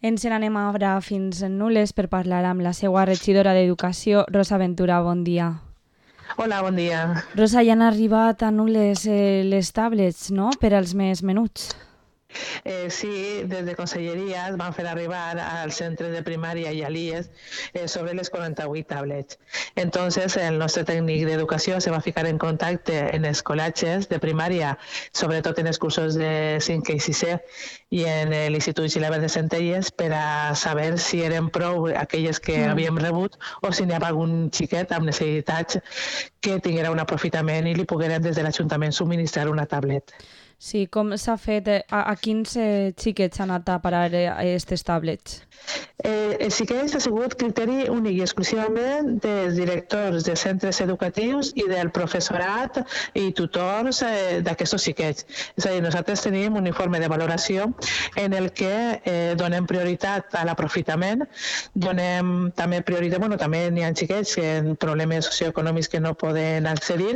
Ens n'anem ara fins a Nules per parlar amb la seva regidora d'Educació, Rosa Ventura. Bon dia. Hola, bon dia. Rosa, ja han arribat a Nules les tablets, no?, per als més menuts. Sí, des de Conselleria es van fer arribar als centres de primària i a l'IES sobre les 48 tablets. Entonces, el nostre tècnic d'educació se va ficar en contacte en els col·legis de primària, sobretot en els cursos de 5è i 6è i en l'Institut Gilabert de Centelles, per a saber si eren prou aquelles que havíem rebut o si n'hi havia algun xiquet amb necessitats que tinguera un aprofitament i li pogueren des de l'Ajuntament subministrar una tablet. Sí, com s'ha fet? A quins xiquets han anat a parar aquestes tablets? Els xiquets ha sigut criteri únic i exclusivament dels directors de centres educatius i del professorat i tutors d'aquests xiquets. És a dir, nosaltres tenim un informe de valoració en el que donem prioritat a l'aprofitament, donem també prioritat, també n'hi ha xiquets amb problemes socioeconòmics que no poden accedir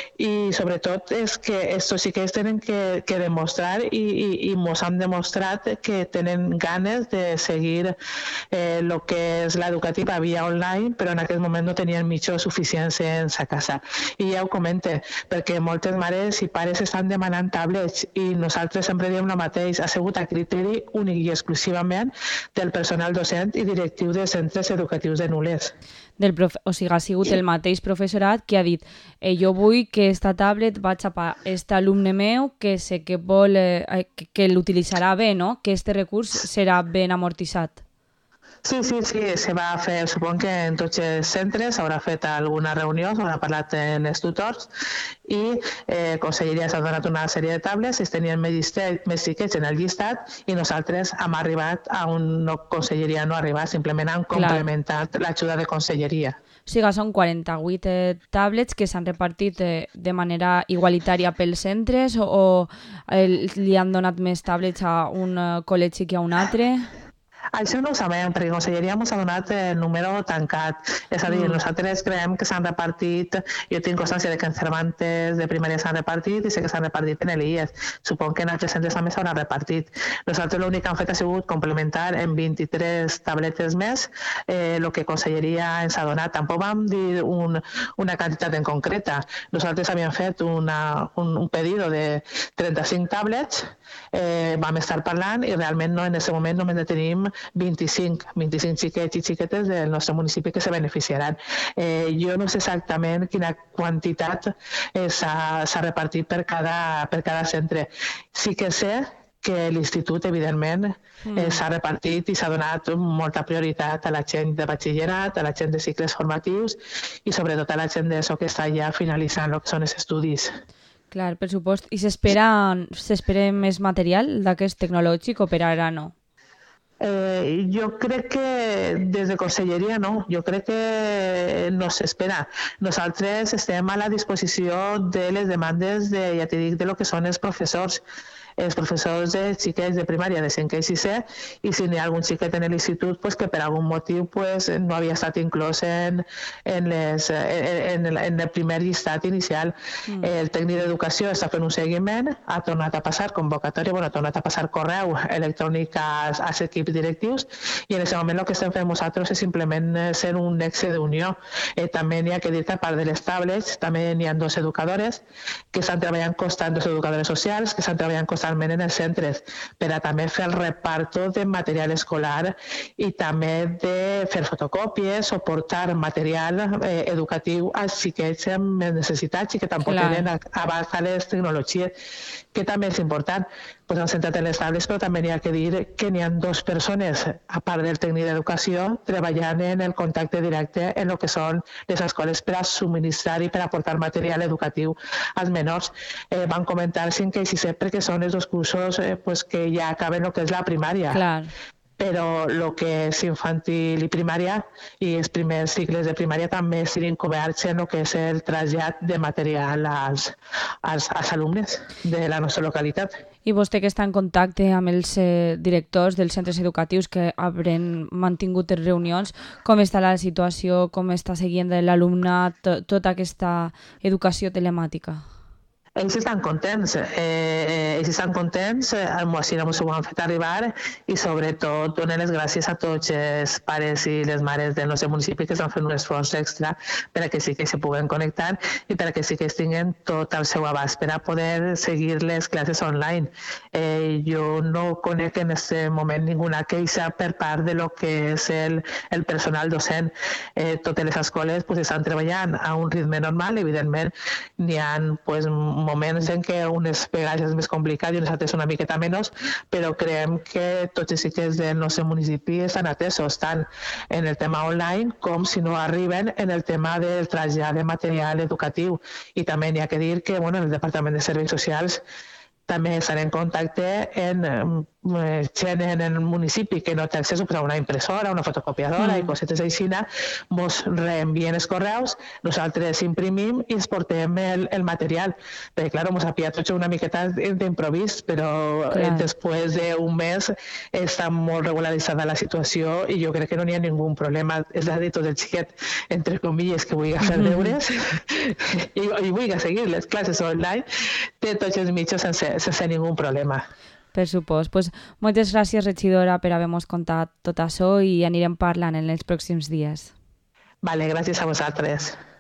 i sobretot és que aquests xiquets tenen que demostrar i mos han demostrat que tenen ganes de seguir el que és l'educativa via online, però en aquest moment no tenien mitjans suficients a casa. I ja ho comente, perquè moltes mares i pares estan demanant tablets i nosaltres sempre diem el mateix, ha sigut a criteri únic i exclusivament del personal docent i directiu de centres educatius de Nules. O sigui, ha sigut el mateix professorat que ha dit jo vull que esta tablet vaig a aquest alumne meu que sé que vol que l'utilitzarà bé, no? Que este recurs serà ben amortitzat. Sí, se va fer, suponc que en tots els centres s'haurà fet alguna reunió, s'haurà parlat en els tutors i Conselleria s'ha donat una sèrie de tablets, es tenien més xiquets en el llistat i nosaltres hem arribat a on Conselleria no ha arribat, simplement han complementat l'ajuda de Conselleria. O sigui, són 48 tablets que s'han repartit de manera igualitària pels centres o li han donat més tablets a un col·legi que a un altre? Això no ho sabem, perquè Conselleria ens ha donat el número tancat. És a dir, nosaltres creiem que s'han repartit, jo tinc constància de que en Cervantes de primària s'han repartit i sé que s'han repartit en l'IES. Suponc que en altres centres també s'haurà repartit. Nosaltres l'únic que han fet ha sigut complementar en 23 tabletes més el que Conselleria ens ha donat. Tampoc vam dir una quantitat en concreta. Nosaltres havíem fet un pedido de 35 tablets, vam estar parlant i realment en aquest moment només ne tenim 25 xiquets i xiquetes del nostre municipi que se beneficiaran. Jo no sé exactament quina quantitat s'ha repartit per cada centre. Sí que sé que l'institut, evidentment, s'ha repartit i s'ha donat molta prioritat a la gent de batxillerat, a la gent de cicles formatius i sobretot a la gent d'ESO que està ja finalitzant el que són els estudis. Clar, per supost. I s'espera més material d'aquest tecnològic o per ara no? Jo crec que des de Conselleria no, jo crec que no s'espera. Nosaltres estem a la disposició de les demandes ja t'he dit, de lo que són els professors de xiquets de primària de 5è i 6è i si n'hi ha algun xiquet en l'institut que per algun motiu no havia estat inclòs en el primer llistat inicial. El tècnic d'educació està fent un seguiment, ha tornat a passar convocatòria, ha tornat a passar correu electrònic als equips directius i en aquest moment el que estem fent nosaltres és simplement ser un nexe d'unió. També n'hi ha que dir que a part de les tablets també n'hi ha 2 educadores que estan treballant constant, 2 educadores socials que estan treballant constantment en els centres per a també fer el reparto de material escolar i també de fer fotocòpies o portar material educatiu als xiquets amb necessitats i que tampoc tenen abast a les tecnologies, que també és important. Han centrat en les tablets, però també n'hi ha que dir que n'hi ha 2 persones, a part del tècnic d'educació, treballant en el contacte directe en el que són les escoles per a subministrar i per a aportar material educatiu als menors. Van comentar 5è i 6è perquè són els 2 cursos que ja acaben el que és la primària. Clar. Però el que és infantil i primària i els primers cicles de primària també siguin coberts en el que és el trasllat de material als alumnes de la nostra localitat. I vostè que està en contacte amb els directors dels centres educatius que hauran mantingut les reunions, com està la situació, com està seguint l'alumnat, tota aquesta educació telemàtica? ells estan contents, així ens ho han fet arribar i sobretot donen les gràcies a tots els pares i les mares del nostre municipi que estan fent un esforç extra per a que sí que se puguen connectar i per a que sí que tinguin tot al seu abast per a poder seguir les classes online. Jo no conec en aquest moment ninguna queixa per part de lo que és el personal docent. Totes les escoles estan treballant a un ritme normal, evidentment n'hi ha moments en què unes vegades és més complicat i unes altres una miqueta menys, però creiem que tots els cicles del nostre municipi estan atesos, tant en el tema online com si no arriben en el tema del trasllat de material educatiu. I també n'hi ha que dir que el Departament de Serveis Socials també estan en contacte amb gent en el municipi que no té accés a una impressora, una fotocopiadora i cosetes així, ens reenvien els correus, nosaltres imprimim i ens portem el material. Perquè, clar, ens ha pillat tot una miqueta d'improvís, però després d'un mes està molt regularitzada la situació i jo crec que no n'hi ha ningú problema. És a dir, tot el xiquet, entre comilles, que vulgui fer deures i vulgui seguir les classes online, té tots els mitjans sense ningú problema. Per supost. Moltes gràcies, regidora, per haver-nos contat tot això i anirem parlant en els pròxims dies. Vale, gràcies a vosaltres.